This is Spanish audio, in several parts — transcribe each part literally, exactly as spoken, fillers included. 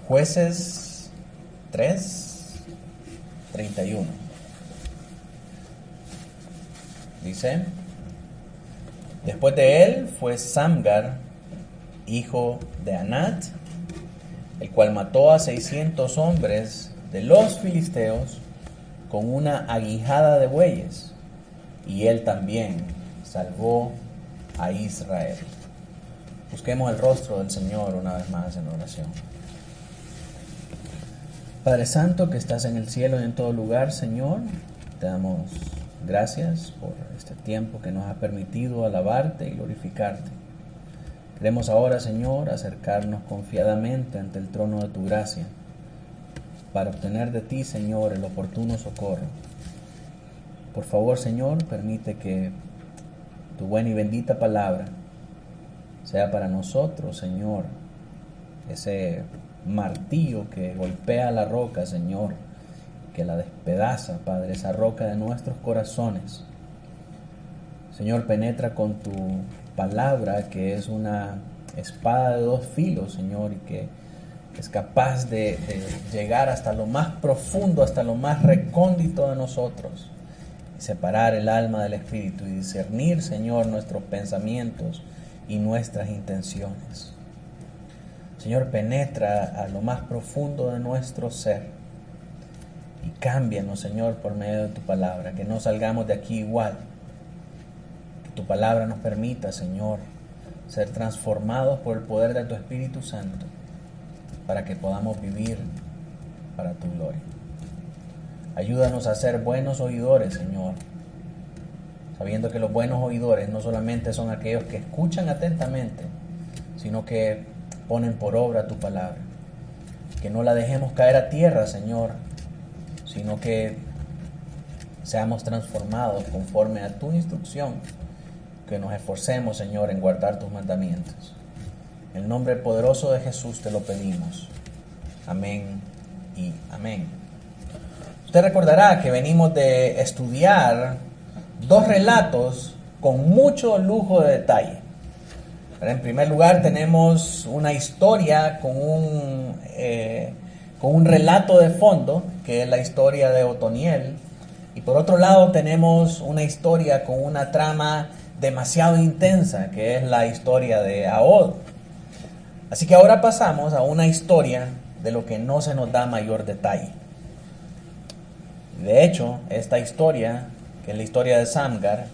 Jueces tres, treinta y uno. Dice: después de él fue Samgar, hijo de Anat, el cual mató a seiscientos hombres de los filisteos con una aguijada de bueyes, y él también salvó a Israel. Busquemos el rostro del Señor una vez más en oración. Padre Santo, que estás en el cielo y en todo lugar, Señor, te damos gracias por este tiempo que nos ha permitido alabarte y glorificarte. Queremos ahora, Señor, acercarnos confiadamente ante el trono de tu gracia para obtener de ti, Señor, el oportuno socorro. Por favor, Señor, permite que tu buena y bendita palabra sea para nosotros, Señor, ese martillo que golpea la roca, Señor, que la despedaza, Padre, esa roca de nuestros corazones. Señor, penetra con tu palabra, que es una espada de dos filos, Señor, y que es capaz de, de llegar hasta lo más profundo, hasta lo más recóndito de nosotros, y separar el alma del espíritu y discernir, Señor, nuestros pensamientos y nuestras intenciones. Señor, penetra a lo más profundo de nuestro ser y cámbianos, Señor, por medio de tu palabra, que no salgamos de aquí igual. Que tu palabra nos permita, Señor, ser transformados por el poder de tu Espíritu Santo, para que podamos vivir para tu gloria. Ayúdanos a ser buenos oidores, Señor, sabiendo que los buenos oidores no solamente son aquellos que escuchan atentamente, sino que ponen por obra tu palabra. Que no la dejemos caer a tierra, Señor, sino que seamos transformados conforme a tu instrucción, que nos esforcemos, Señor, en guardar tus mandamientos. En el nombre poderoso de Jesús te lo pedimos. Amén y amén. Usted recordará que venimos de estudiar dos relatos con mucho lujo de detalle. En primer lugar, tenemos una historia con un, eh, con un relato de fondo, que es la historia de Otoniel. Y por otro lado, tenemos una historia con una trama demasiado intensa, que es la historia de Ahod. Así que ahora pasamos a una historia de lo que no se nos da mayor detalle. De hecho, esta historia, que es la historia de Samgar,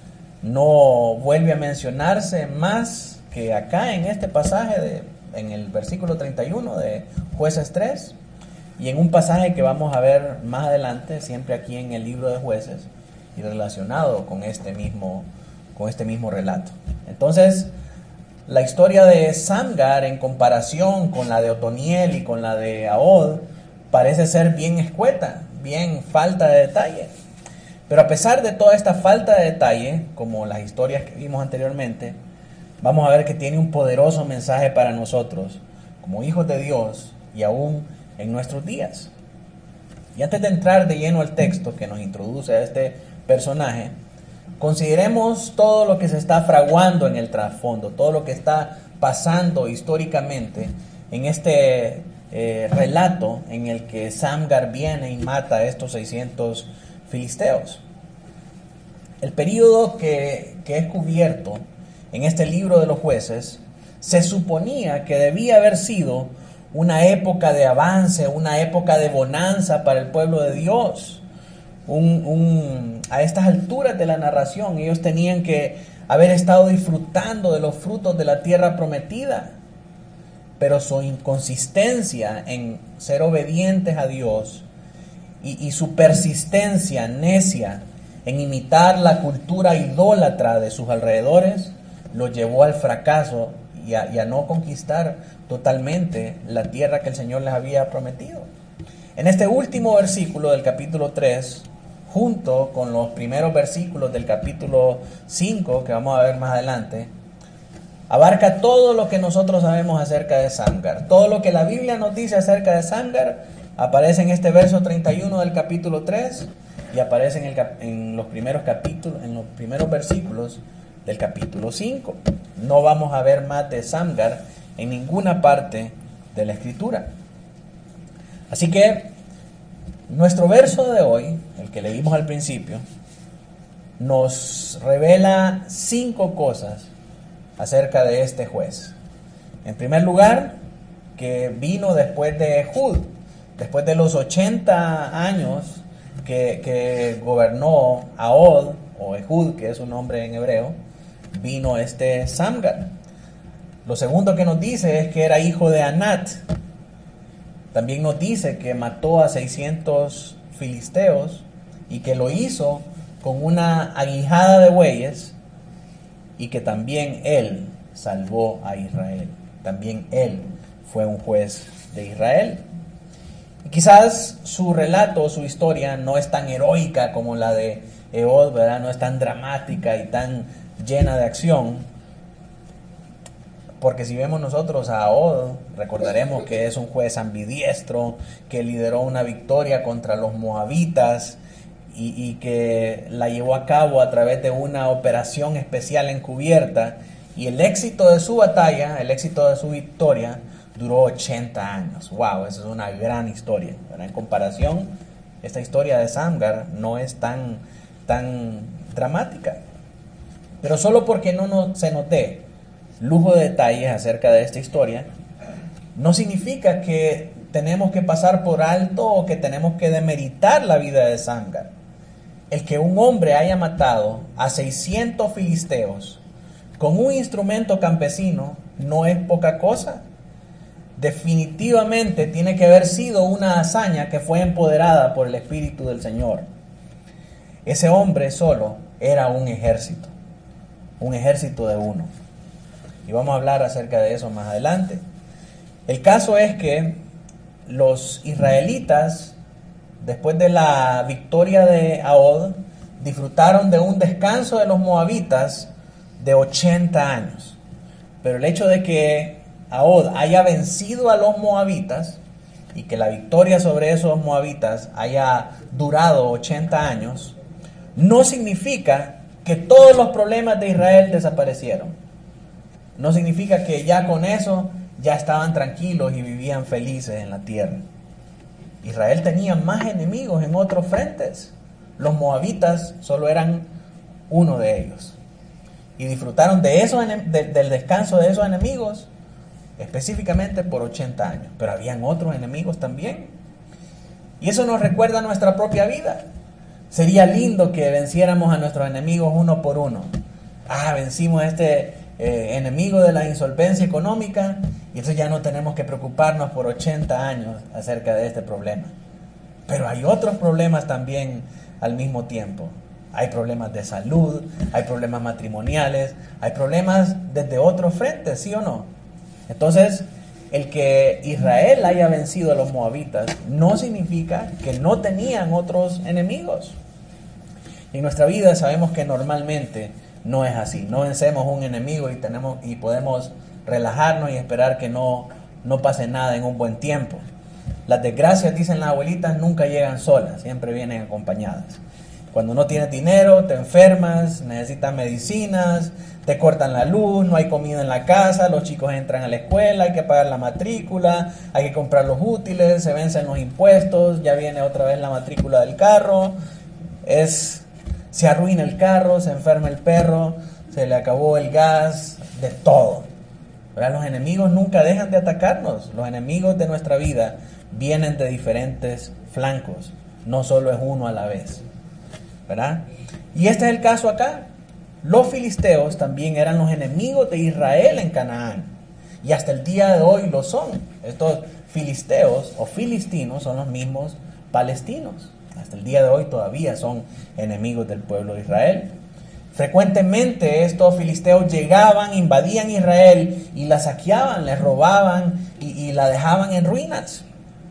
no vuelve a mencionarse más que acá en este pasaje, de, en el versículo treinta y uno de Jueces tres, y en un pasaje que vamos a ver más adelante, siempre aquí en el libro de Jueces, y relacionado con este mismo, con este mismo relato. Entonces, la historia de Samgar, en comparación con la de Otoniel y con la de Ahod, parece ser bien escueta, bien falta de detalle. Pero a pesar de toda esta falta de detalle, como las historias que vimos anteriormente, vamos a ver que tiene un poderoso mensaje para nosotros, como hijos de Dios, y aún en nuestros días. Y antes de entrar de lleno al texto que nos introduce a este personaje, consideremos todo lo que se está fraguando en el trasfondo, todo lo que está pasando históricamente en este eh, relato en el que Samgar viene y mata a estos seiscientos filisteos. El período que, que es cubierto en este libro de los Jueces se suponía que debía haber sido una época de avance, una época de bonanza para el pueblo de Dios. Un, un, a estas alturas de la narración, ellos tenían que haber estado disfrutando de los frutos de la tierra prometida, pero su inconsistencia en ser obedientes a Dios y, y su persistencia necia en imitar la cultura idólatra de sus alrededores los llevó al fracaso y a, y a no conquistar totalmente la tierra que el Señor les había prometido. En este último versículo del capítulo tres, junto con los primeros versículos del capítulo cinco, que vamos a ver más adelante, abarca todo lo que nosotros sabemos acerca de Samgar. Todo lo que la Biblia nos dice acerca de Samgar aparece en este verso treinta y uno del capítulo tres y aparece en, el, en los primeros capítulos, en los primeros versículos del capítulo cinco. No vamos a ver más de Samgar en ninguna parte de la Escritura. Así que nuestro verso de hoy, el que leímos al principio, nos revela cinco cosas acerca de este juez. En primer lugar, que vino después de Ehud, después de los ochenta años que, que gobernó Ahod, o Ehud, que es su nombre en hebreo, vino este Samgar. Lo segundo que nos dice es que era hijo de Anat. También nos dice que mató a seiscientos filisteos y que lo hizo con una aguijada de bueyes, y que también él salvó a Israel. También él fue un juez de Israel. Y quizás su relato, su historia, no es tan heroica como la de Ehud, ¿verdad? No es tan dramática y tan llena de acción. Porque si vemos nosotros a Ehud, recordaremos que es un juez ambidiestro, que lideró una victoria contra los moabitas y, y que la llevó a cabo a través de una operación especial encubierta. Y el éxito de su batalla, el éxito de su victoria, duró ochenta años. ¡Wow! Esa es una gran historia, ¿verdad? En comparación, esta historia de Samgar no es tan, tan dramática. Pero solo porque no, no se note lujo de detalles acerca de esta historia, no significa que tenemos que pasar por alto o que tenemos que demeritar la vida de Samgar. El que un hombre haya matado a seiscientos filisteos con un instrumento campesino no es poca cosa. Definitivamente tiene que haber sido una hazaña que fue empoderada por el Espíritu del Señor. Ese hombre solo era un ejército, un ejército de uno. Y vamos a hablar acerca de eso más adelante. El caso es que los israelitas, después de la victoria de Ahod, disfrutaron de un descanso de los moabitas de ochenta años. Pero el hecho de que Ahod haya vencido a los moabitas y que la victoria sobre esos moabitas haya durado ochenta años, no significa que todos los problemas de Israel desaparecieron. No significa que ya con eso ya estaban tranquilos y vivían felices en la tierra. Israel tenía más enemigos en otros frentes. Los moabitas solo eran uno de ellos. Y disfrutaron de esos, de, del descanso de esos enemigos específicamente por ochenta años. Pero habían otros enemigos también. Y eso nos recuerda a nuestra propia vida. Sería lindo que venciéramos a nuestros enemigos uno por uno. Ah, vencimos a este eh, enemigo de la insolvencia económica y entonces ya no tenemos que preocuparnos por ochenta años acerca de este problema. Pero hay otros problemas también al mismo tiempo. Hay problemas de salud, hay problemas matrimoniales, hay problemas desde otros frentes, ¿sí o no? Entonces, el que Israel haya vencido a los moabitas no significa que no tenían otros enemigos. En nuestra vida sabemos que normalmente no es así. No vencemos un enemigo y tenemos y podemos relajarnos y esperar que no, no pase nada en un buen tiempo. Las desgracias, dicen las abuelitas, nunca llegan solas, siempre vienen acompañadas. Cuando no tienes dinero, te enfermas, necesitas medicinas, te cortan la luz, no hay comida en la casa, los chicos entran a la escuela, hay que pagar la matrícula, hay que comprar los útiles, se vencen los impuestos, ya viene otra vez la matrícula del carro, es, se arruina el carro, se enferma el perro, se le acabó el gas, de todo. ¿Verdad? Los enemigos nunca dejan de atacarnos, los enemigos de nuestra vida vienen de diferentes flancos, no solo es uno a la vez. ¿Verdad? Y este es el caso acá. Los filisteos también eran los enemigos de Israel en Canaán. Y hasta el día de hoy lo son. Estos filisteos o filistinos son los mismos palestinos. Hasta el día de hoy todavía son enemigos del pueblo de Israel. Frecuentemente estos filisteos llegaban, invadían Israel y la saqueaban, les robaban y, y la dejaban en ruinas.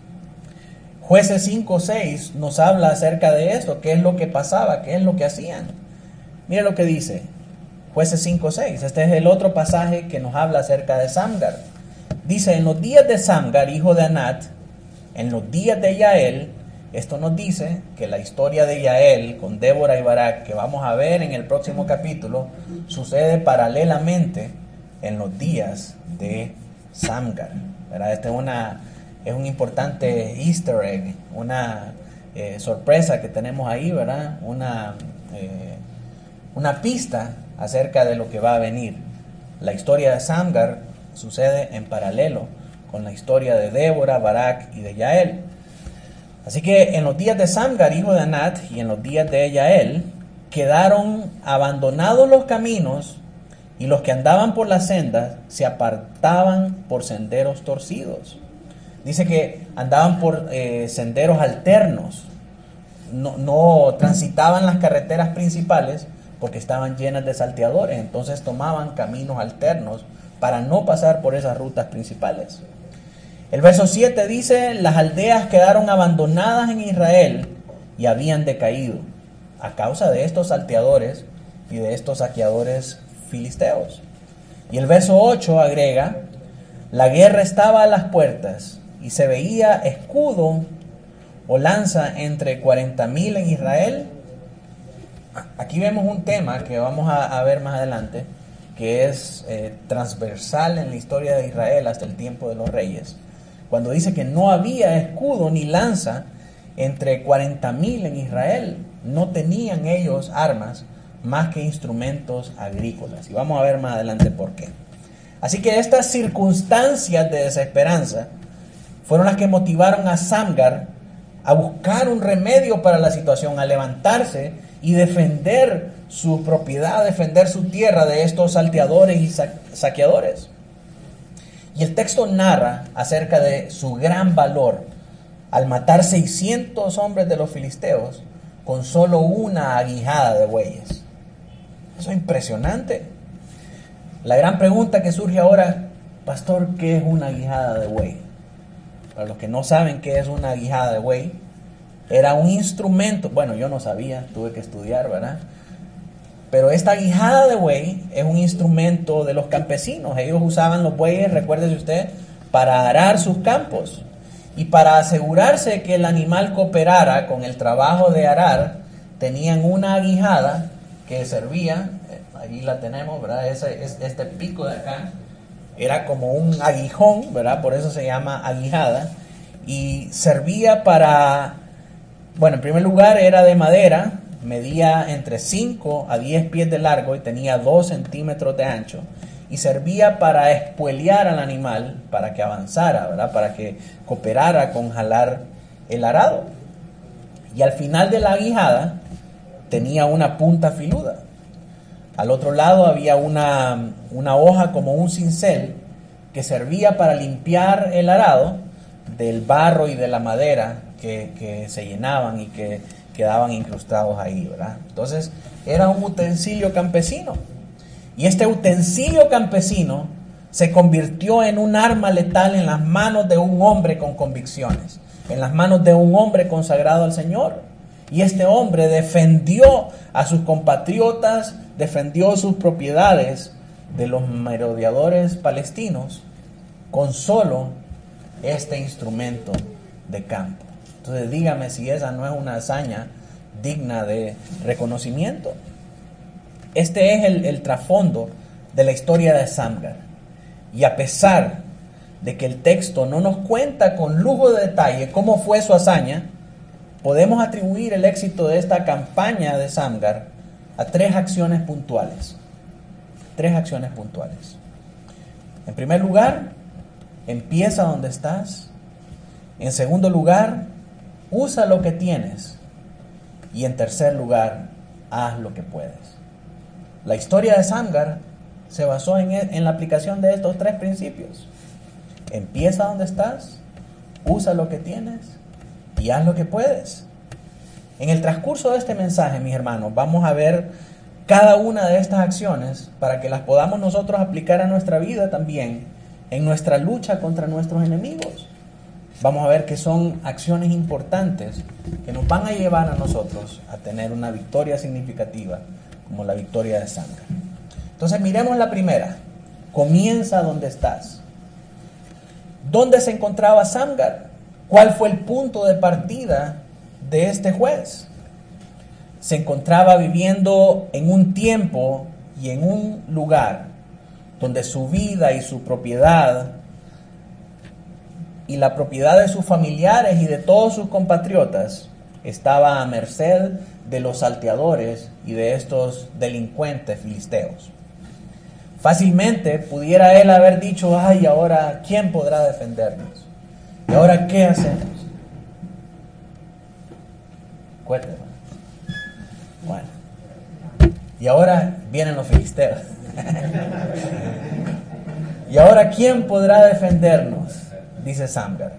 Jueces cinco seis nos habla acerca de esto, qué es lo que pasaba, qué es lo que hacían. Mira lo que dice Jueces cinco seis. Este es el otro pasaje que nos habla acerca de Samgar. Dice, en los días de Samgar, hijo de Anat, en los días de Yael, esto nos dice que la historia de Yael con Débora y Barak, que vamos a ver en el próximo capítulo, sucede paralelamente en los días de Samgar. ¿Verdad? Esta es una es un importante easter egg, una eh, sorpresa que tenemos ahí, ¿verdad? Una, eh, una pista acerca de lo que va a venir. La historia de Samgar sucede en paralelo con la historia de Débora, Barak y de Yael. Así que en los días de Samgar, hijo de Anat, y en los días de Yael, quedaron abandonados los caminos, y los que andaban por las sendas se apartaban por senderos torcidos. Dice que andaban por eh, senderos alternos, no, no transitaban las carreteras principales porque estaban llenas de salteadores, entonces tomaban caminos alternos para no pasar por esas rutas principales. El verso siete dice: las aldeas quedaron abandonadas en Israel y habían decaído a causa de estos salteadores y de estos saqueadores filisteos. Y el verso ocho agrega: la guerra estaba a las puertas y se veía escudo o lanza entre cuarenta mil en Israel. Aquí vemos un tema que vamos a, a ver más adelante, que es eh, transversal en la historia de Israel hasta el tiempo de los reyes, cuando dice que no había escudo ni lanza entre cuarenta mil en Israel. No tenían ellos armas más que instrumentos agrícolas. Y vamos a ver más adelante por qué. Así que estas circunstancias de desesperanza fueron las que motivaron a Samgar a buscar un remedio para la situación, a levantarse y defender su propiedad, defender su tierra de estos salteadores y saqueadores. Y el texto narra acerca de su gran valor al matar seiscientos hombres de los filisteos con solo una aguijada de bueyes. Eso es impresionante. La gran pregunta que surge ahora: pastor, ¿qué es una aguijada de buey? Para los que no saben qué es una aguijada de buey, era un instrumento. Bueno, yo no sabía, tuve que estudiar, ¿verdad? Pero esta aguijada de buey es un instrumento de los campesinos. Ellos usaban los bueyes, recuérdese usted, para arar sus campos. Y para asegurarse que el animal cooperara con el trabajo de arar, tenían una aguijada que servía, ahí la tenemos, ¿verdad? Ese, este pico de acá era como un aguijón, ¿verdad? Por eso se llama aguijada. Y servía para, bueno, en primer lugar era de madera, medía entre cinco a diez pies de largo y tenía dos centímetros de ancho. Y servía para espuelear al animal, para que avanzara, ¿verdad? Para que cooperara con jalar el arado. Y al final de la aguijada tenía una punta filuda. Al otro lado había una, una hoja como un cincel que servía para limpiar el arado del barro y de la madera que, que se llenaban y que quedaban incrustados ahí, ¿verdad? Entonces era un utensilio campesino. Y este utensilio campesino se convirtió en un arma letal en las manos de un hombre con convicciones, en las manos de un hombre consagrado al Señor. Y este hombre defendió a sus compatriotas, defendió sus propiedades de los merodeadores palestinos con solo este instrumento de campo. Entonces dígame si esa no es una hazaña digna de reconocimiento. Este es el, el trasfondo de la historia de Samgar. Y a pesar de que el texto no nos cuenta con lujo de detalle cómo fue su hazaña, podemos atribuir el éxito de esta campaña de Samgar a tres acciones puntuales. Tres acciones puntuales. En primer lugar, empieza donde estás. En segundo lugar, usa lo que tienes. Y en tercer lugar, haz lo que puedes. La historia de Samgar se basó en, en la aplicación de estos tres principios. Empieza donde estás, usa lo que tienes y haz lo que puedes. En el transcurso de este mensaje, mis hermanos, vamos a ver cada una de estas acciones para que las podamos nosotros aplicar a nuestra vida también, en nuestra lucha contra nuestros enemigos. Vamos a ver que son acciones importantes que nos van a llevar a nosotros a tener una victoria significativa como la victoria de Samgar. Entonces miremos la primera. Comienza donde estás. ¿Dónde se encontraba Samgar? ¿Cuál fue el punto de partida de este juez? Se encontraba viviendo en un tiempo y en un lugar donde su vida y su propiedad y la propiedad de sus familiares y de todos sus compatriotas estaba a merced de los salteadores y de estos delincuentes filisteos. Fácilmente pudiera él haber dicho, ay, ahora, ¿quién podrá defendernos? ¿Y ahora qué hacemos? Cuéntame. Bueno. Y ahora vienen los filisteos. ¿Y ahora quién podrá defendernos? Dice Samgar.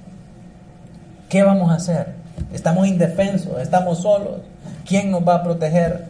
¿Qué vamos a hacer? Estamos indefensos, estamos solos. ¿Quién nos va a proteger?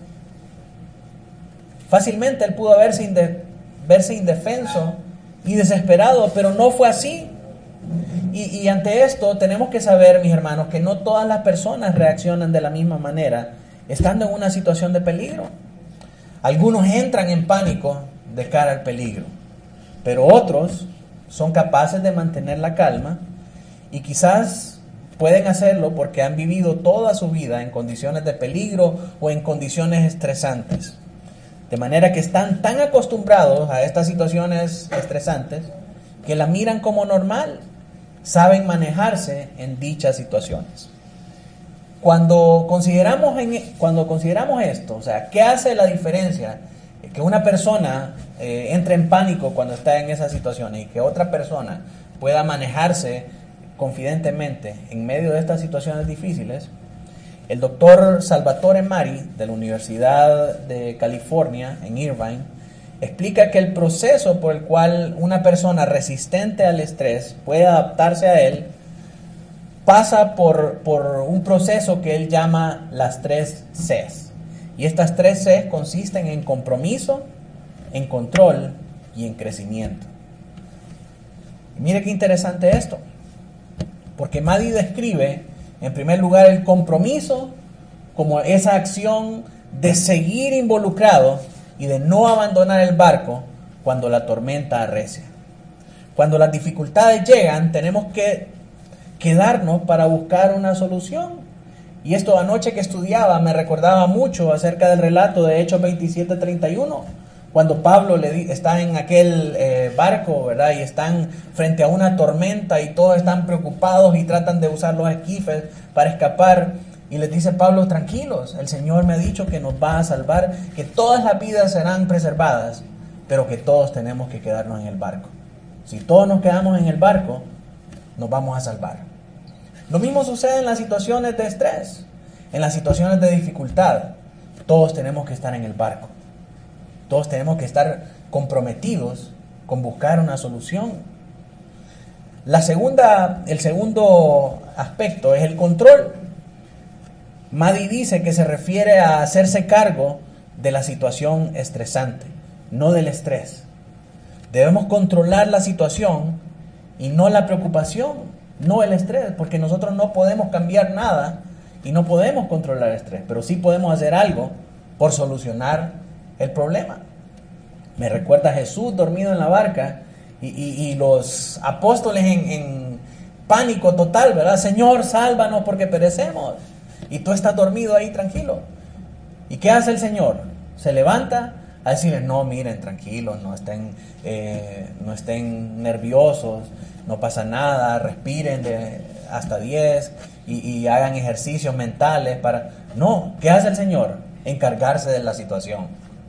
Fácilmente él pudo haberse inde- verse indefenso y desesperado, pero no fue así. Y, y ante esto tenemos que saber, mis hermanos, que no todas las personas reaccionan de la misma manera estando en una situación de peligro. Algunos entran en pánico de cara al peligro, pero otros son capaces de mantener la calma y quizás pueden hacerlo porque han vivido toda su vida en condiciones de peligro o en condiciones estresantes. De manera que están tan acostumbrados a estas situaciones estresantes que la miran como normal, saben manejarse en dichas situaciones. Cuando consideramos, en, cuando consideramos esto, o sea, ¿qué hace la diferencia? Que una persona eh, entre en pánico cuando está en esas situaciones y que otra persona pueda manejarse confidentemente en medio de estas situaciones difíciles. El doctor Salvatore Mari, de la Universidad de California en Irvine, explica que el proceso por el cual una persona resistente al estrés puede adaptarse a él pasa por, por un proceso que él llama las tres Cs. Y estas tres Cs consisten en compromiso, en control y en crecimiento. Y mire qué interesante esto, porque Madi describe en primer lugar el compromiso como esa acción de seguir involucrado y de no abandonar el barco cuando la tormenta arrecia. Cuando las dificultades llegan, tenemos que quedarnos para buscar una solución. Y esto anoche que estudiaba me recordaba mucho acerca del relato de Hechos veintisiete treinta y uno, cuando Pablo le di, está en aquel eh, barco, ¿verdad? Y están frente a una tormenta y todos están preocupados y tratan de usar los esquifes para escapar. Y les dice Pablo, tranquilos, el Señor me ha dicho que nos va a salvar, que todas las vidas serán preservadas, pero que todos tenemos que quedarnos en el barco. Si todos nos quedamos en el barco, nos vamos a salvar. Lo mismo sucede en las situaciones de estrés, en las situaciones de dificultad. Todos tenemos que estar en el barco. Todos tenemos que estar comprometidos con buscar una solución. La segunda, el segundo aspecto es el control. Madi dice que se refiere a hacerse cargo de la situación estresante, no del estrés. Debemos controlar la situación y no la preocupación, no el estrés, porque nosotros no podemos cambiar nada y no podemos controlar el estrés, pero sí podemos hacer algo por solucionar el problema. Me recuerda a Jesús dormido en la barca y, y, y los apóstoles en, en pánico total, ¿verdad? Señor, sálvanos porque perecemos. Y tú estás dormido ahí tranquilo. ¿Y qué hace el Señor? Se levanta a decirles, no, miren, tranquilos, no estén, eh, no estén nerviosos, no pasa nada, respiren de hasta diez y, y hagan ejercicios mentales para... No, ¿qué hace el Señor? Encargarse de la situación.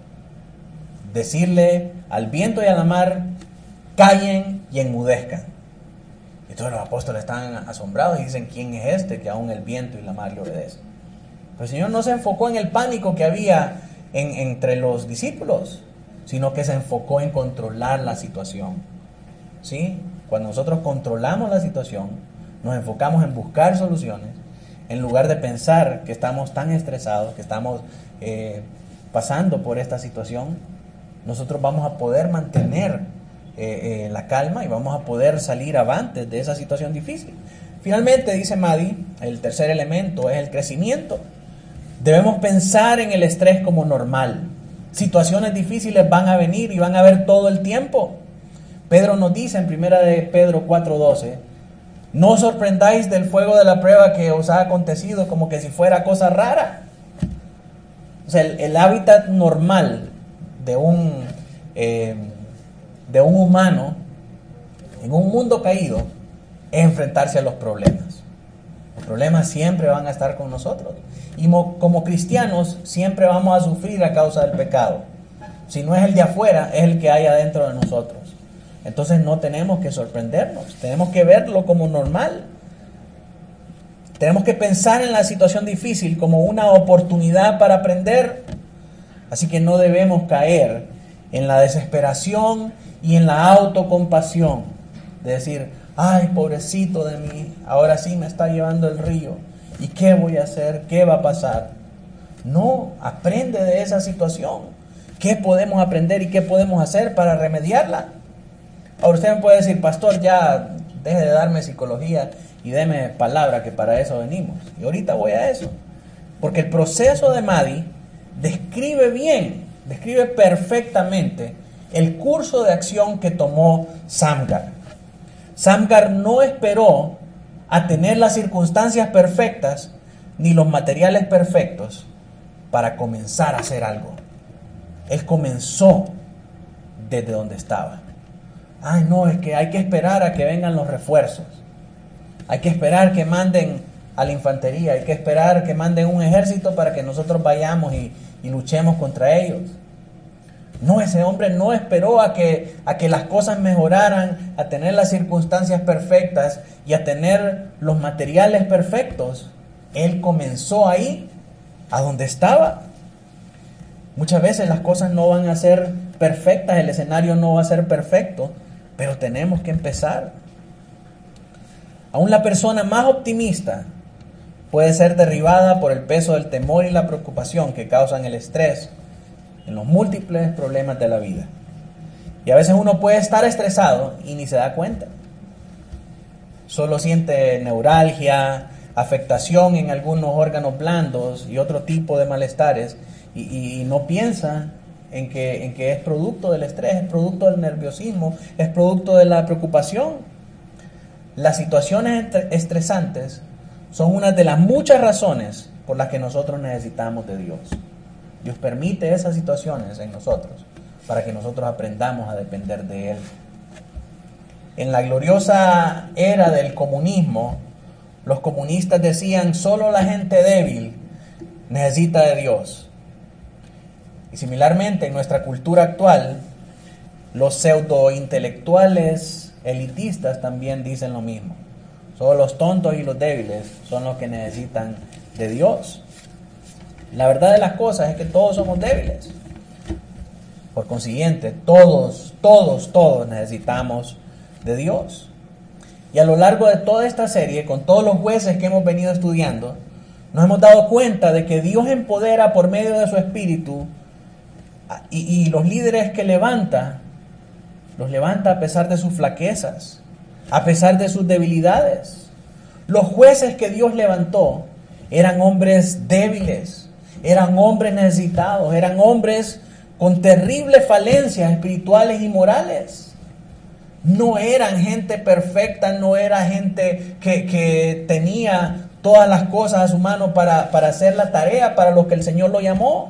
Decirle al viento y a la mar, callen y enmudezcan. Y todos los apóstoles están asombrados y dicen, ¿quién es este que aún el viento y la mar le obedecen? Pero el Señor no se enfocó en el pánico que había en, entre los discípulos, sino que se enfocó en controlar la situación. ¿Sí? Cuando nosotros controlamos la situación, nos enfocamos en buscar soluciones, en lugar de pensar que estamos tan estresados, que estamos eh, pasando por esta situación, nosotros vamos a poder mantener eh, eh, la calma y vamos a poder salir avante de esa situación difícil. Finalmente, dice Madi, el tercer elemento es el crecimiento. Debemos pensar en el estrés como normal. Situaciones difíciles van a venir y van a haber todo el tiempo. Pedro nos dice en primera de Pedro cuatro doce, no os sorprendáis del fuego de la prueba que os ha acontecido como que si fuera cosa rara. O sea, el, el hábitat normal de un, eh, de un humano en un mundo caído es enfrentarse a los problemas. Los problemas siempre van a estar con nosotros. Y como cristianos siempre vamos a sufrir a causa del pecado. Si no es el de afuera, es el que hay adentro de nosotros. Entonces no tenemos que sorprendernos, tenemos que verlo como normal. Tenemos que pensar en la situación difícil como una oportunidad para aprender. Así que no debemos caer en la desesperación y en la autocompasión. De decir, ay, pobrecito de mí, ahora sí me está llevando el río. ¿Y qué voy a hacer? ¿Qué va a pasar? No, aprende de esa situación. ¿Qué podemos aprender y qué podemos hacer para remediarla? Ahora usted me puede decir, pastor, ya deje de darme psicología y deme palabra, que para eso venimos. Y ahorita voy a eso. Porque el proceso de Maddie describe bien, describe perfectamente el curso de acción que tomó Samgar. Samgar no esperó a tener las circunstancias perfectas ni los materiales perfectos para comenzar a hacer algo. Él comenzó desde donde estaba. Ay, no, es que hay que esperar a que vengan los refuerzos. Hay que esperar que manden a la infantería. Hay que esperar que manden un ejército para que nosotros vayamos y, y luchemos contra ellos. No, ese hombre no esperó a que, a que las cosas mejoraran, a tener las circunstancias perfectas y a tener los materiales perfectos. Él comenzó ahí, a donde estaba. Muchas veces las cosas no van a ser perfectas, el escenario no va a ser perfecto, pero tenemos que empezar. Aún la persona más optimista puede ser derribada por el peso del temor y la preocupación que causan el estrés en los múltiples problemas de la vida. Y a veces uno puede estar estresado y ni se da cuenta. Solo siente neuralgia, afectación en algunos órganos blandos y otro tipo de malestares y, y, y no piensa en que, en que es producto del estrés, es producto del nerviosismo, es producto de la preocupación. Las situaciones estresantes son una de las muchas razones por las que nosotros necesitamos de Dios. Dios permite esas situaciones en nosotros para que nosotros aprendamos a depender de Él. En la gloriosa era del comunismo, los comunistas decían, solo la gente débil necesita de Dios. Y similarmente en nuestra cultura actual, los pseudo-intelectuales elitistas también dicen lo mismo. Solo los tontos y los débiles son los que necesitan de Dios. La verdad de las cosas es que todos somos débiles. Por consiguiente, todos, todos, todos necesitamos de Dios. Y a lo largo de toda esta serie, con todos los jueces que hemos venido estudiando, nos hemos dado cuenta de que Dios empodera por medio de su Espíritu y, y los líderes que levanta, los levanta a pesar de sus flaquezas, a pesar de sus debilidades. Los jueces que Dios levantó eran hombres débiles, eran hombres necesitados, eran hombres con terribles falencias espirituales y morales. No eran gente perfecta, no era gente que, que tenía todas las cosas a su mano para, para hacer la tarea para lo que el Señor lo llamó.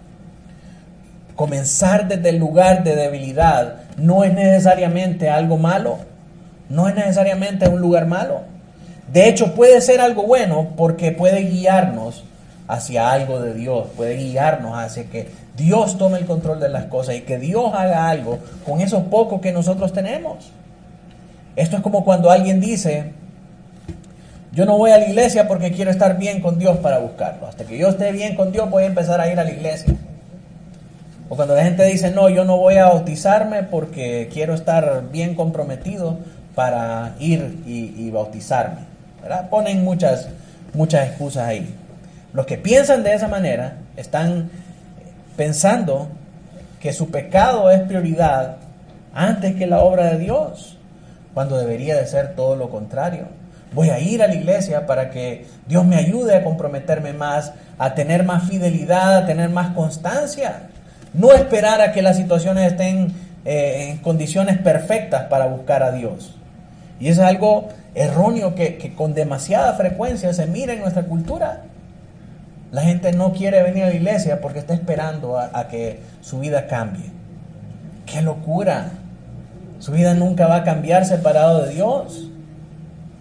Comenzar desde el lugar de debilidad no es necesariamente algo malo, no es necesariamente un lugar malo. De hecho, puede ser algo bueno porque puede guiarnos hacia algo de Dios, puede guiarnos hacia que Dios tome el control de las cosas y que Dios haga algo con eso poco que nosotros tenemos. Esto es como cuando alguien dice, yo no voy a la iglesia porque quiero estar bien con Dios para buscarlo. Hasta que yo esté bien con Dios voy a empezar a ir a la iglesia. O cuando la gente dice, no, yo no voy a bautizarme porque quiero estar bien comprometido para ir y, y bautizarme, ¿verdad? Ponen muchas, muchas excusas ahí. Los que piensan de esa manera están pensando que su pecado es prioridad antes que la obra de Dios, cuando debería de ser todo lo contrario. Voy a ir a la iglesia para que Dios me ayude a comprometerme más, a tener más fidelidad, a tener más constancia. No esperar a que las situaciones estén eh, en condiciones perfectas para buscar a Dios. Y eso es algo erróneo que, que con demasiada frecuencia se mira en nuestra cultura. La gente no quiere venir a la iglesia porque está esperando a, a que su vida cambie. ¡Qué locura! Su vida nunca va a cambiar separado de Dios.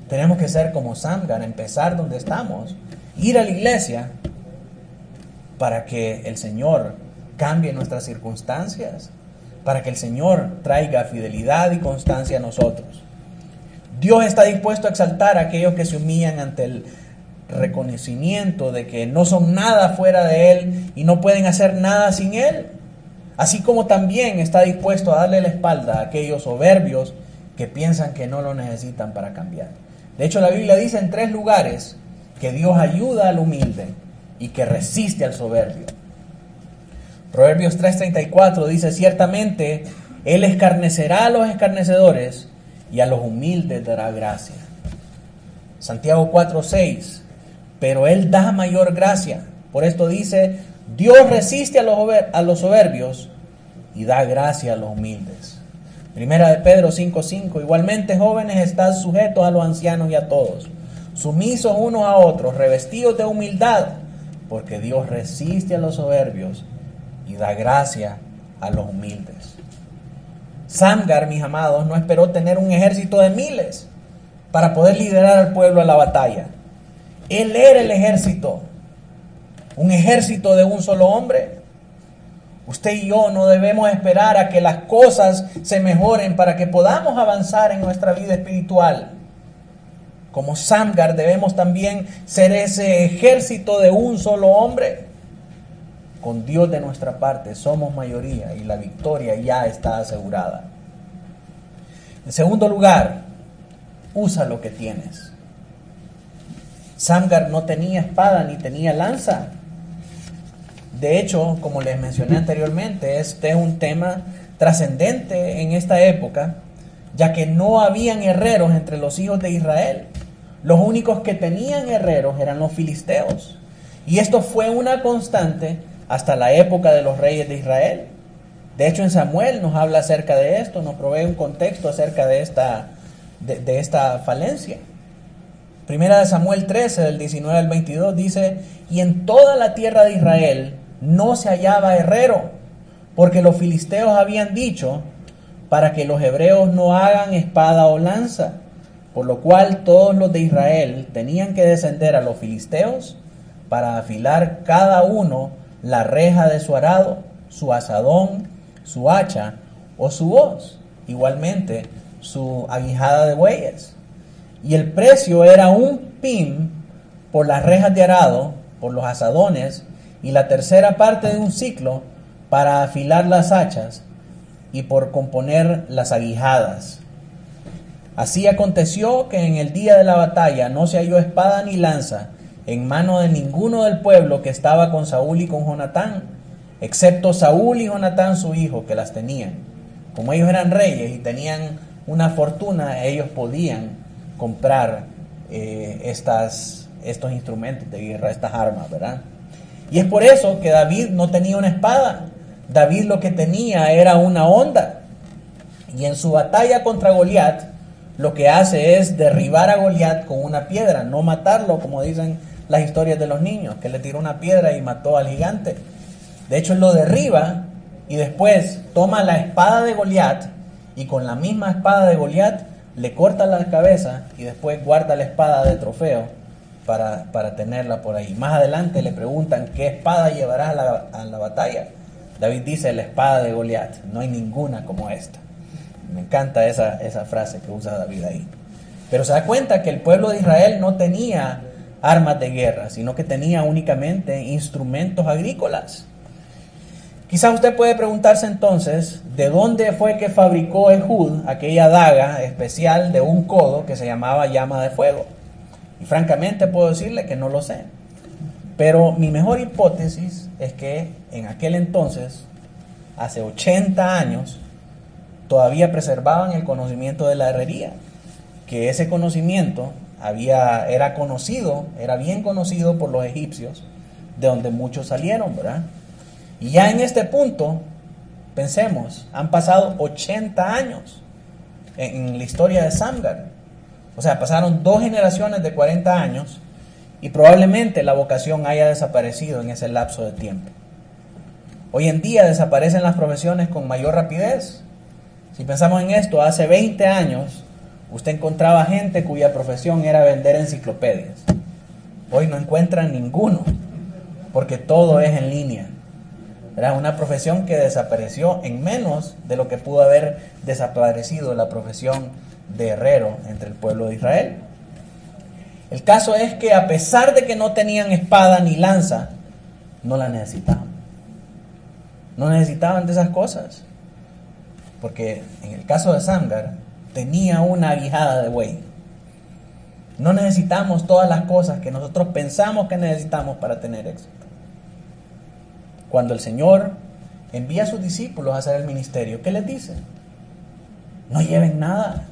Tenemos que ser como Samgar, empezar donde estamos, ir a la iglesia para que el Señor cambie nuestras circunstancias, para que el Señor traiga fidelidad y constancia a nosotros. Dios está dispuesto a exaltar a aquellos que se humillan ante el reconocimiento de que no son nada fuera de Él y no pueden hacer nada sin Él. Así como también está dispuesto a darle la espalda a aquellos soberbios que piensan que no lo necesitan para cambiar. De hecho, la Biblia dice en tres lugares que Dios ayuda al humilde y que resiste al soberbio. Proverbios tres treinta y cuatro dice: ciertamente Él escarnecerá a los escarnecedores y a los humildes dará gracia. Santiago cuatro seis: pero Él da mayor gracia. Por esto dice: Dios resiste a los, a los soberbios y da gracia a los humildes. Primera de Pedro cinco cinco: igualmente, jóvenes, estad sujetos a los ancianos y a todos, sumisos unos a otros, revestidos de humildad, porque Dios resiste a los soberbios y da gracia a los humildes. Samgar, mis amados, no esperó tener un ejército de miles para poder liderar al pueblo a la batalla. Él era el ejército, un ejército de un solo hombre. Usted y yo no debemos esperar a que las cosas se mejoren para que podamos avanzar en nuestra vida espiritual. Como Samgar debemos también ser ese ejército de un solo hombre. Con Dios de nuestra parte somos mayoría y la victoria ya está asegurada. En segundo lugar, usa lo que tienes. Samgar no tenía espada ni tenía lanza. De hecho, como les mencioné anteriormente, este es un tema trascendente en esta época, ya que no habían herreros entre los hijos de Israel. Los únicos que tenían herreros eran los filisteos. Y esto fue una constante hasta la época de los reyes de Israel. De hecho, en Samuel nos habla acerca de esto, nos provee un contexto acerca de esta, de, de esta falencia. Primera de Samuel trece, del diecinueve al veintidós, dice: y en toda la tierra de Israel no se hallaba herrero, porque los filisteos habían dicho: para que los hebreos no hagan espada o lanza, por lo cual todos los de Israel tenían que descender a los filisteos para afilar cada uno la reja de su arado, su asadón, su hacha o su hoz, igualmente su aguijada de bueyes. Y el precio era un pim por las rejas de arado, por los asadones, y la tercera parte de un ciclo para afilar las hachas y por componer las aguijadas. Así aconteció que en el día de la batalla no se halló espada ni lanza en mano de ninguno del pueblo que estaba con Saúl y con Jonatán, excepto Saúl y Jonatán su hijo, que las tenían. Como ellos eran reyes y tenían una fortuna, ellos podían comprar eh, estas, estos instrumentos de guerra, estas armas, ¿verdad? Y es por eso que David no tenía una espada. David lo que tenía era una honda. Y en su batalla contra Goliat, lo que hace es derribar a Goliat con una piedra, no matarlo, como dicen las historias de los niños, que le tiró una piedra y mató al gigante. De hecho, él lo derriba y después toma la espada de Goliat y con la misma espada de Goliat le corta la cabeza y después guarda la espada de trofeo para, para tenerla por ahí. Más adelante le preguntan: ¿qué espada llevarás a la, a la batalla? David dice: la espada de Goliat, no hay ninguna como esta. Me encanta esa, esa frase que usa David ahí. Pero se da cuenta que el pueblo de Israel no tenía armas de guerra, sino que tenía únicamente instrumentos agrícolas. Quizás usted puede preguntarse entonces, ¿de dónde fue que fabricó Ehud aquella daga especial de un codo que se llamaba llama de fuego? Y francamente puedo decirle que no lo sé. Pero mi mejor hipótesis es que en aquel entonces, hace ochenta años, todavía preservaban el conocimiento de la herrería, que ese conocimiento había, era conocido, era bien conocido por los egipcios, de donde muchos salieron, ¿verdad? Y ya en este punto, pensemos, han pasado ochenta años en, en la historia de Samgar. O sea, pasaron dos generaciones de cuarenta años y probablemente la vocación haya desaparecido en ese lapso de tiempo. Hoy en día desaparecen las profesiones con mayor rapidez. Si pensamos en esto, hace veinte años usted encontraba gente cuya profesión era vender enciclopedias. Hoy no encuentran ninguno, porque todo es en línea. Era una profesión que desapareció en menos de lo que pudo haber desaparecido la profesión de herrero entre el pueblo de Israel. El caso es que a pesar de que no tenían espada ni lanza, no la necesitaban. No necesitaban de esas cosas. Porque en el caso de Samgar, tenía una aguijada de buey. No necesitamos todas las cosas que nosotros pensamos que necesitamos para tener éxito. Cuando el Señor envía a sus discípulos a hacer el ministerio, ¿qué les dice? No lleven nada.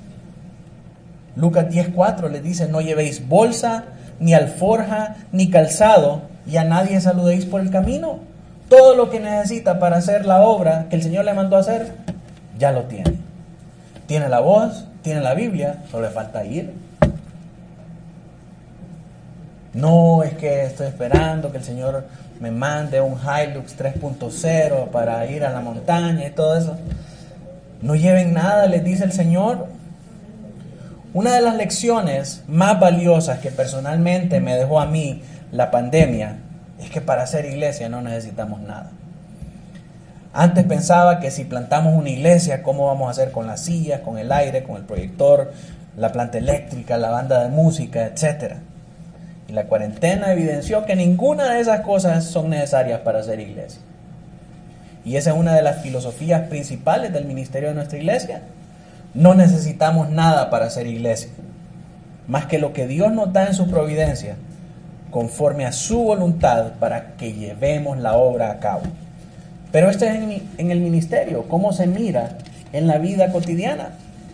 Lucas diez cuatro les dice, no llevéis bolsa, ni alforja, ni calzado, y a nadie saludéis por el camino. Todo lo que necesita para hacer la obra que el Señor le mandó a hacer, ya lo tiene. Tiene la voz, tiene la Biblia, solo le falta ir. No es que estoy esperando que el Señor me mande un Hilux tres punto cero para ir a la montaña y todo eso. No lleven nada, les dice el Señor. Una de las lecciones más valiosas que personalmente me dejó a mí la pandemia es que para hacer iglesia no necesitamos nada. Antes pensaba que si plantamos una iglesia, ¿cómo vamos a hacer con las sillas, con el aire, con el proyector, la planta eléctrica, la banda de música, etcétera? Y la cuarentena evidenció que ninguna de esas cosas son necesarias para hacer iglesia. Y esa es una de las filosofías principales del ministerio de nuestra iglesia. No necesitamos nada para hacer iglesia, más que lo que Dios nos da en su providencia, conforme a su voluntad, para que llevemos la obra a cabo. Pero esto es en, en el ministerio, cómo se mira en la vida cotidiana.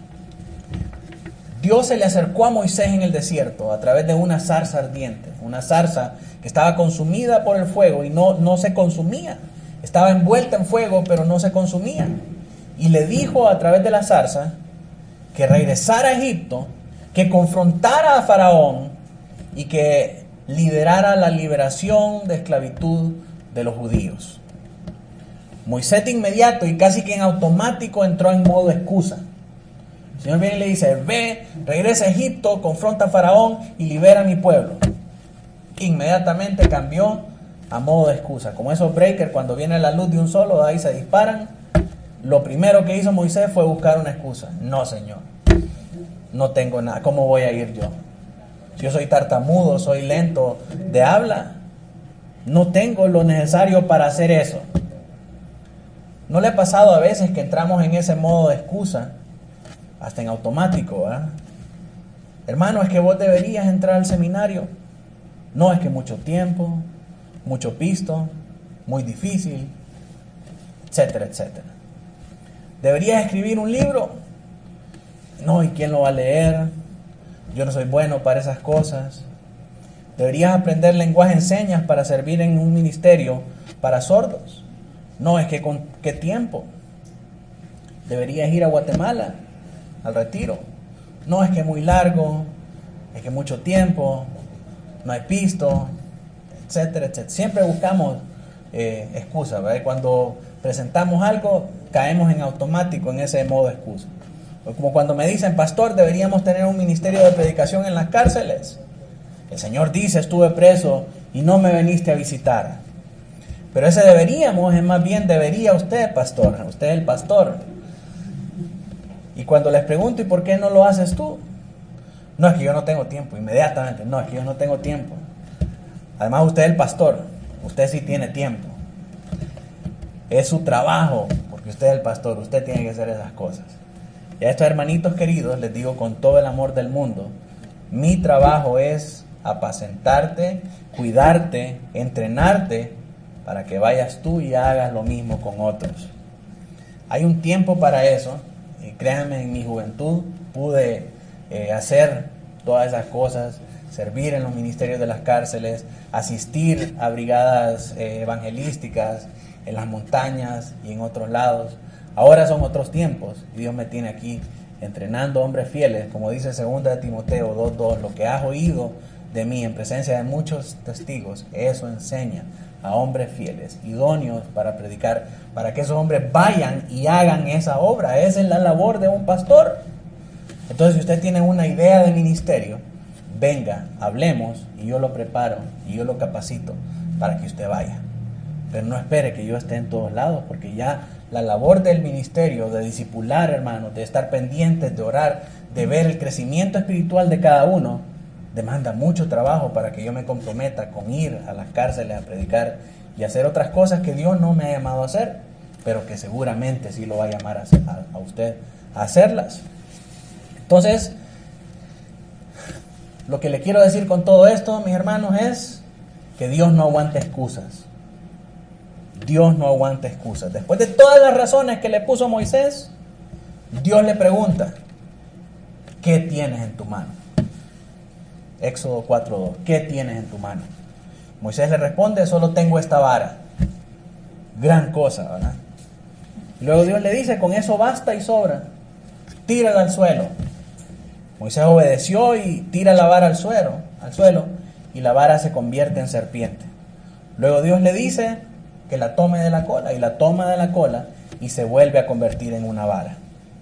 Dios se le acercó a Moisés en el desierto a través de una zarza ardiente, una zarza que estaba consumida por el fuego y no, no se consumía. Estaba envuelta en fuego, pero no se consumía. Y le dijo a través de la zarza que regresara a Egipto, que confrontara a Faraón y que liderara la liberación de esclavitud de los judíos. Moisés de inmediato y casi que en automático entró en modo excusa. El Señor viene y le dice, ve, regresa a Egipto, confronta a Faraón y libera a mi pueblo. Inmediatamente cambió a modo de excusa. Como esos breakers cuando viene la luz de un solo, ahí se disparan. Lo primero que hizo Moisés fue buscar una excusa. No, Señor, no tengo nada. ¿Cómo voy a ir yo? Si yo soy tartamudo, soy lento de habla, no tengo lo necesario para hacer eso. ¿No le ha pasado a veces que entramos en ese modo de excusa? Hasta en automático, ¿verdad? Hermano, es que vos deberías entrar al seminario. No, es que mucho tiempo, mucho pisto, muy difícil, etcétera, etcétera. ¿Deberías escribir un libro? No, ¿y quién lo va a leer? Yo no soy bueno para esas cosas. ¿Deberías aprender lenguaje en señas para servir en un ministerio para sordos? No, es que con qué tiempo. ¿Deberías ir a Guatemala al retiro? No, es que es muy largo, es que mucho tiempo, no hay pisto, etcétera, etcétera. Siempre buscamos eh, excusas, ¿verdad? Cuando presentamos algo, caemos en automático en ese modo de excusa. Como cuando me dicen, pastor, deberíamos tener un ministerio de predicación en las cárceles. El Señor dice, estuve preso y no me viniste a visitar. Pero ese deberíamos es más bien debería usted, pastor. Usted es el pastor. Y cuando les pregunto, ¿y por qué no lo haces tú? No, es que yo no tengo tiempo. Inmediatamente, no, es que yo no tengo tiempo. Además, usted es el pastor. Usted sí tiene tiempo. Es su trabajo, porque usted es el pastor. Usted tiene que hacer esas cosas. Y a estos hermanitos queridos les digo con todo el amor del mundo, mi trabajo es apacentarte, cuidarte, entrenarte, para que vayas tú y hagas lo mismo con otros. Hay un tiempo para eso, y créanme, en mi juventud pude eh, hacer todas esas cosas, servir en los ministerios de las cárceles, asistir a brigadas eh, evangelísticas en las montañas y en otros lados. Ahora son otros tiempos y Dios me tiene aquí entrenando hombres fieles, como dice segunda de Timoteo dos dos, lo que has oído de mí en presencia de muchos testigos, eso enseña a hombres fieles, idóneos para predicar, para que esos hombres vayan y hagan esa obra. Esa es la labor de un pastor. Entonces, si usted tiene una idea de ministerio, venga, hablemos y yo lo preparo y yo lo capacito para que usted vaya. Pero no espere que yo esté en todos lados, porque ya la labor del ministerio, de discipular, hermanos, de estar pendientes, de orar, de ver el crecimiento espiritual de cada uno, demanda mucho trabajo para que yo me comprometa con ir a las cárceles a predicar y hacer otras cosas que Dios no me ha llamado a hacer, pero que seguramente sí lo va a llamar a, hacer, a, a usted a hacerlas. Entonces, lo que le quiero decir con todo esto, mis hermanos, es que Dios no aguanta excusas. Dios no aguanta excusas. Después de todas las razones que le puso Moisés, Dios le pregunta, ¿qué tienes en tu mano? Éxodo cuatro dos, ¿qué tienes en tu mano? Moisés le responde, solo tengo esta vara. Gran cosa, ¿verdad? Luego Dios le dice, con eso basta y sobra. Tírala al suelo. Moisés obedeció y tira la vara al suelo, al suelo, y la vara se convierte en serpiente. Luego Dios le dice que la tome de la cola, y la toma de la cola y se vuelve a convertir en una vara.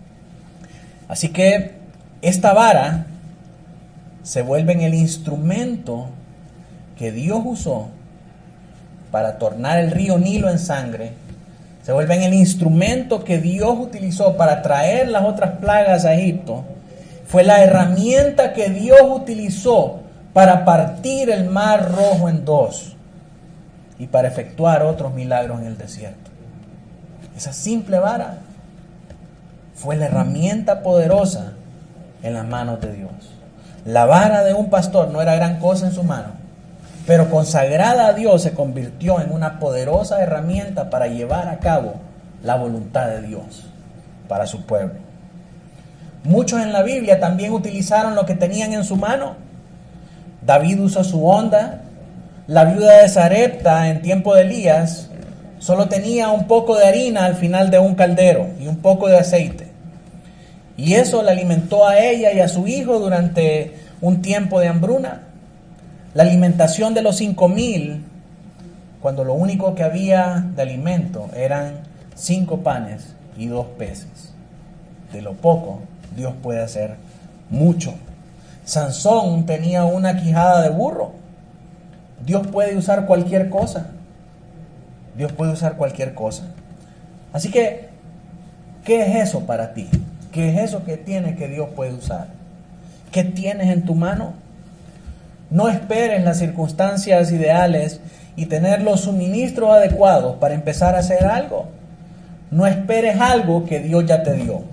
Así que esta vara se vuelve en el instrumento que Dios usó para tornar el río Nilo en sangre. Se vuelve en el instrumento que Dios utilizó para traer las otras plagas a Egipto. Fue la herramienta que Dios utilizó para partir el mar Rojo en dos y para efectuar otros milagros en el desierto. Esa simple vara fue la herramienta poderosa en las manos de Dios. La vara de un pastor no era gran cosa en su mano, pero consagrada a Dios se convirtió en una poderosa herramienta para llevar a cabo la voluntad de Dios para su pueblo. Muchos en la Biblia también utilizaron lo que tenían en su mano. David usó su honda. La viuda de Sarepta en tiempo de Elías solo tenía un poco de harina al final de un caldero y un poco de aceite. Y eso la alimentó a ella y a su hijo durante un tiempo de hambruna. La alimentación de los cinco mil, cuando lo único que había de alimento eran cinco panes y dos peces. De lo poco, Dios puede hacer mucho. Sansón tenía una quijada de burro. Dios puede usar cualquier cosa. Dios puede usar cualquier cosa. Así que, ¿qué es eso para ti? ¿Qué es eso que tienes que Dios puede usar? ¿Qué tienes en tu mano? No esperes las circunstancias ideales y tener los suministros adecuados para empezar a hacer algo. No esperes algo que Dios ya te dio.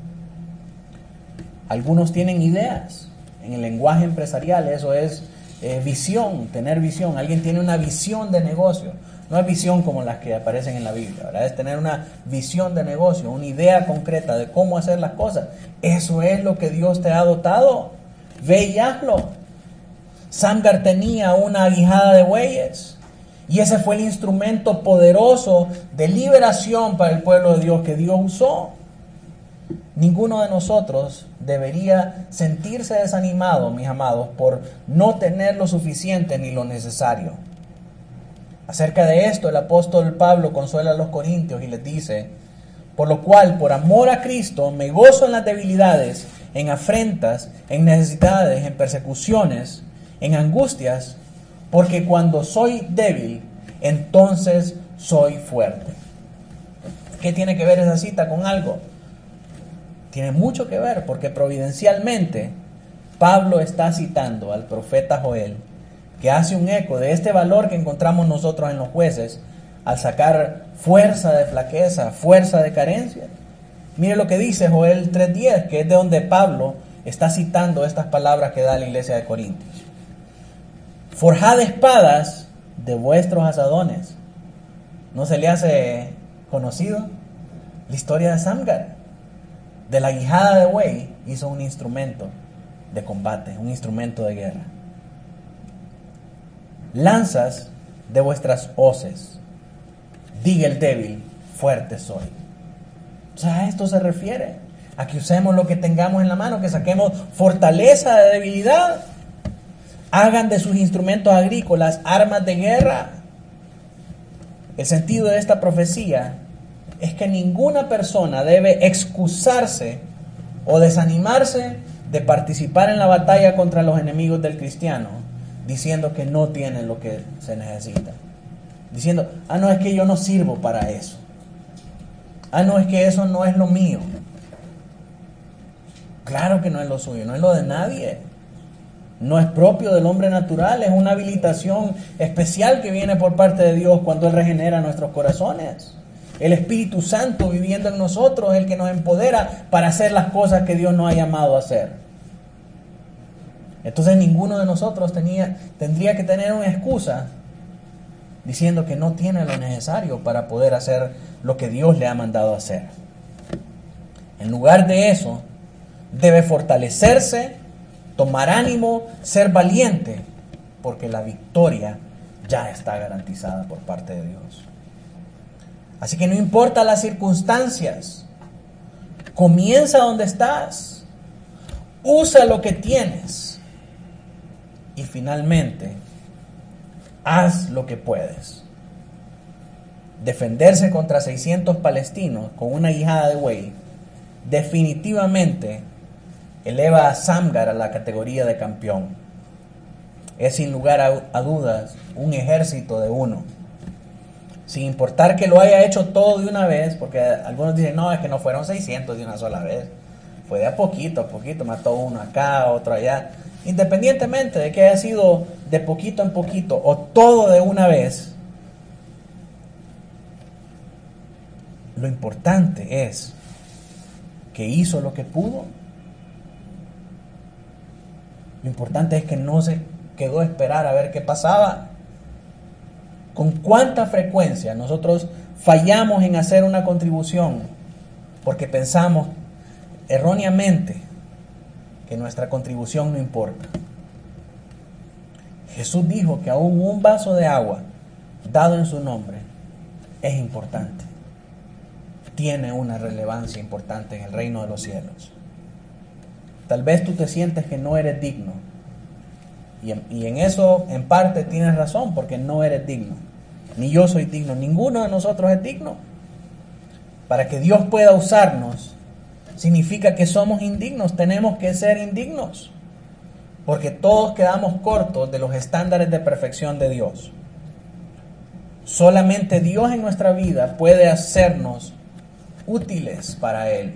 Algunos tienen ideas. En el lenguaje empresarial eso es eh, visión, tener visión. Alguien tiene una visión de negocio. No es visión como las que aparecen en la Biblia, ¿verdad? Es tener una visión de negocio, una idea concreta de cómo hacer las cosas. Eso es lo que Dios te ha dotado. Ve y hazlo. Samgar tenía una aguijada de bueyes y ese fue el instrumento poderoso de liberación para el pueblo de Dios que Dios usó. Ninguno de nosotros debería sentirse desanimado, mis amados, por no tener lo suficiente ni lo necesario. Acerca de esto, el apóstol Pablo consuela a los corintios y les dice, por lo cual, por amor a Cristo, me gozo en las debilidades, en afrentas, en necesidades, en persecuciones, en angustias, porque cuando soy débil, entonces soy fuerte. ¿Qué tiene que ver esa cita con algo? Tiene mucho que ver, porque providencialmente Pablo está citando al profeta Joel, que hace un eco de este valor que encontramos nosotros en los jueces, al sacar fuerza de flaqueza, fuerza de carencia. Mire lo que dice Joel tres diez, que es de donde Pablo está citando estas palabras que da la iglesia de Corintios. Forjad espadas de vuestros asadones. ¿No se le hace conocido la historia de Samgar? De la aguijada de buey hizo un instrumento de combate, un instrumento de guerra. Lanzas de vuestras hoces. Diga el débil, fuerte soy. O sea, a esto se refiere. A que usemos lo que tengamos en la mano, que saquemos fortaleza de debilidad. Hagan de sus instrumentos agrícolas armas de guerra. El sentido de esta profecía es que ninguna persona debe excusarse o desanimarse de participar en la batalla contra los enemigos del cristiano, diciendo que no tienen lo que se necesita. Diciendo, ah, no, es que yo no sirvo para eso. Ah, no, es que eso no es lo mío. Claro que no es lo suyo, no es lo de nadie. No es propio del hombre natural, es una habilitación especial que viene por parte de Dios cuando Él regenera nuestros corazones. El Espíritu Santo viviendo en nosotros es el que nos empodera para hacer las cosas que Dios nos ha llamado a hacer. Entonces ninguno de nosotros tenía, tendría que tener una excusa diciendo que no tiene lo necesario para poder hacer lo que Dios le ha mandado hacer. En lugar de eso, debe fortalecerse, tomar ánimo, ser valiente, porque la victoria ya está garantizada por parte de Dios. Así que no importa las circunstancias, comienza donde estás, usa lo que tienes y finalmente haz lo que puedes. Defenderse contra seiscientos palestinos con una yihada de buey definitivamente eleva a Samgar a la categoría de campeón. Es sin lugar a, a dudas un ejército de uno. Sin importar que lo haya hecho todo de una vez, porque algunos dicen, no, es que no fueron seiscientos de una sola vez. Fue de a poquito a poquito, mató uno acá, otro allá. Independientemente de que haya sido de poquito en poquito o todo de una vez, lo importante es que hizo lo que pudo. Lo importante es que no se quedó a esperar a ver qué pasaba. ¿Con cuánta frecuencia nosotros fallamos en hacer una contribución porque pensamos erróneamente que nuestra contribución no importa? Jesús dijo que aún un vaso de agua dado en su nombre es importante. Tiene una relevancia importante en el reino de los cielos. Tal vez tú te sientes que no eres digno. Y en, y en eso en parte tienes razón, porque no eres digno. Ni yo soy digno, ninguno de nosotros es digno. Para que Dios pueda usarnos, significa que somos indignos, tenemos que ser indignos. Porque todos quedamos cortos de los estándares de perfección de Dios. Solamente Dios en nuestra vida puede hacernos útiles para Él.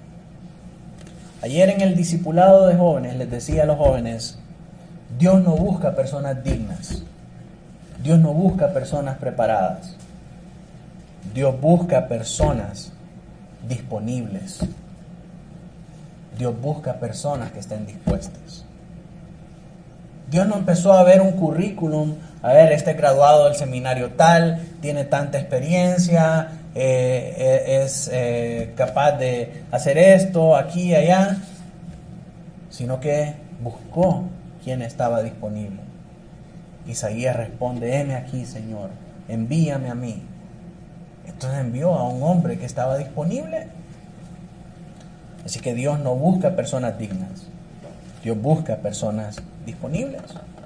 Ayer en el discipulado de jóvenes les decía a los jóvenes, Dios no busca personas dignas. Dios no busca personas preparadas. Dios busca personas disponibles. Dios busca personas que estén dispuestas. Dios no empezó a ver un currículum, a ver, este graduado del seminario tal, tiene tanta experiencia, eh, es eh, capaz de hacer esto, aquí y allá, sino que buscó quien estaba disponible. Isaías responde, heme aquí, Señor, envíame a mí. Entonces envió a un hombre que estaba disponible. Así que Dios no busca personas dignas, Dios busca personas disponibles.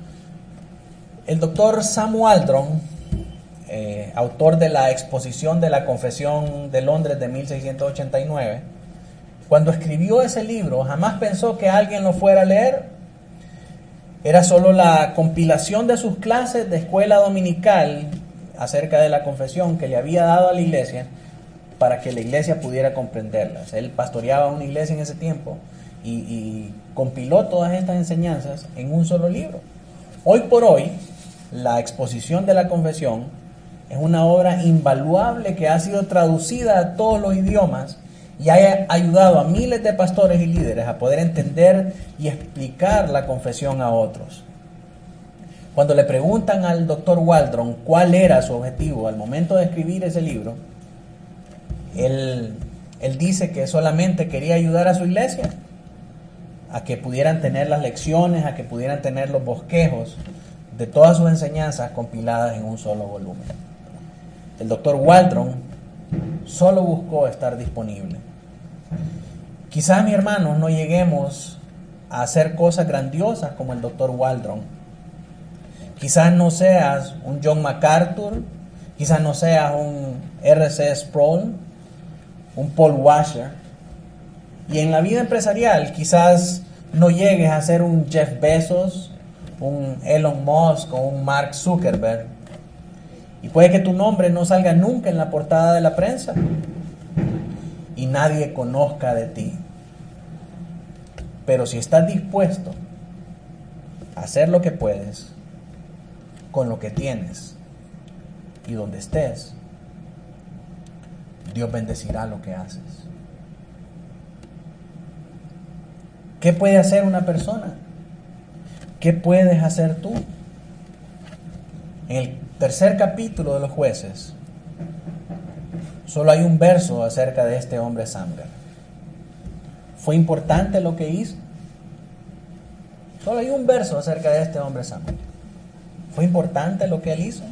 El doctor Sam Waldron, eh, autor de la exposición de la Confesión de Londres de mil seiscientos ochenta y nueve, cuando escribió ese libro jamás pensó que alguien lo fuera a leer. Era solo la compilación de sus clases de escuela dominical acerca de la confesión que le había dado a la iglesia para que la iglesia pudiera comprenderlas. Él pastoreaba una iglesia en ese tiempo y, y compiló todas estas enseñanzas en un solo libro. Hoy por hoy, la exposición de la confesión es una obra invaluable que ha sido traducida a todos los idiomas y ha ayudado a miles de pastores y líderes a poder entender y explicar la confesión a otros. Cuando le preguntan al doctor Waldron cuál era su objetivo al momento de escribir ese libro, él, él dice que solamente quería ayudar a su iglesia a que pudieran tener las lecciones, a que pudieran tener los bosquejos de todas sus enseñanzas compiladas en un solo volumen. El doctor Waldron solo buscó estar disponible. Quizás, mis hermanos, no lleguemos a hacer cosas grandiosas como el doctor Waldron. Quizás no seas un John MacArthur, quizás no seas un R C Sproul, un Paul Washer. Y en la vida empresarial quizás no llegues a ser un Jeff Bezos, un Elon Musk o un Mark Zuckerberg. Y puede que tu nombre no salga nunca en la portada de la prensa y nadie conozca de ti. Pero si estás dispuesto a hacer lo que puedes con lo que tienes y donde estés, Dios bendecirá lo que haces. ¿Qué puede hacer una persona? ¿Qué puedes hacer tú? En el tercer capítulo de los Jueces, solo hay un verso acerca de este hombre Samgar. ¿Fue importante lo que hizo? Solo hay un verso acerca de este hombre Samgar. ¿Fue importante lo que él hizo?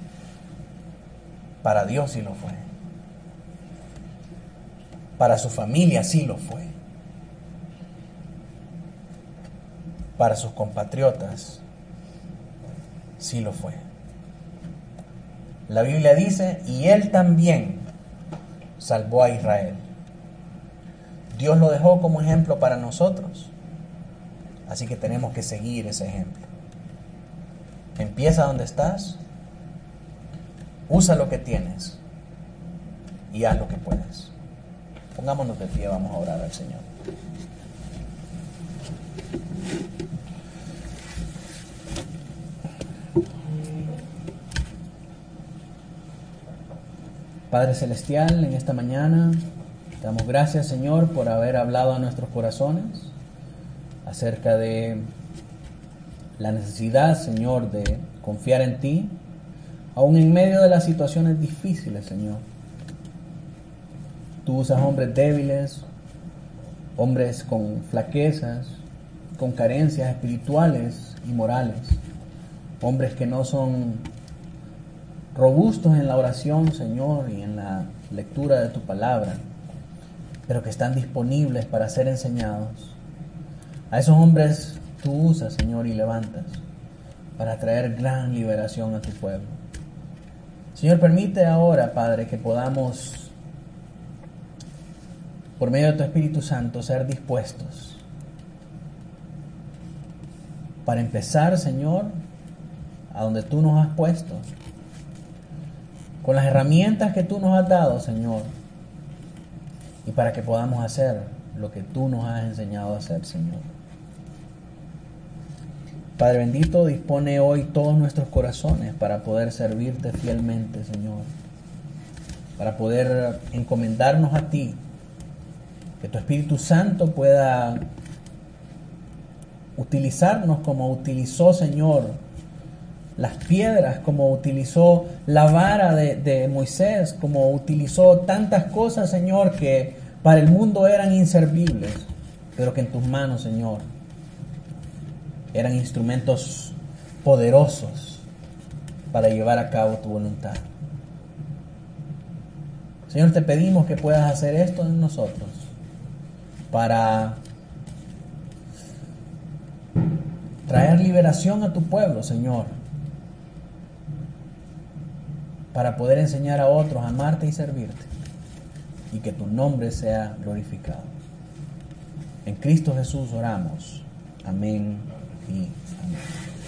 Para Dios sí lo fue. Para su familia sí lo fue. Para sus compatriotas sí lo fue. La Biblia dice, y él también salvó a Israel. Dios lo dejó como ejemplo para nosotros. Así que tenemos que seguir ese ejemplo. Empieza donde estás. Usa lo que tienes. Y haz lo que puedes. Pongámonos de pie, vamos a orar al Señor. Padre Celestial, en esta mañana te damos gracias, Señor, por haber hablado a nuestros corazones acerca de la necesidad, Señor, de confiar en ti, aún en medio de las situaciones difíciles, Señor. Tú usas hombres débiles, hombres con flaquezas, con carencias espirituales y morales, hombres que no son robustos en la oración, Señor, y en la lectura de tu palabra, pero que están disponibles para ser enseñados. A esos hombres tú usas, Señor, y levantas para traer gran liberación a tu pueblo. Señor, permite ahora, Padre, que podamos, por medio de tu Espíritu Santo, ser dispuestos para empezar, Señor, a donde tú nos has puesto, con las herramientas que tú nos has dado, Señor, y para que podamos hacer lo que tú nos has enseñado a hacer, Señor. Padre bendito, dispone hoy todos nuestros corazones para poder servirte fielmente, Señor, para poder encomendarnos a ti, que tu Espíritu Santo pueda utilizarnos como utilizó, Señor, las piedras, como utilizó la vara de, de Moisés, como utilizó tantas cosas, Señor, que para el mundo eran inservibles, pero que en tus manos, Señor, eran instrumentos poderosos para llevar a cabo tu voluntad. Señor, te pedimos que puedas hacer esto en nosotros para traer liberación a tu pueblo, Señor, para poder enseñar a otros a amarte y servirte, y que tu nombre sea glorificado. En Cristo Jesús oramos. Amén y amén.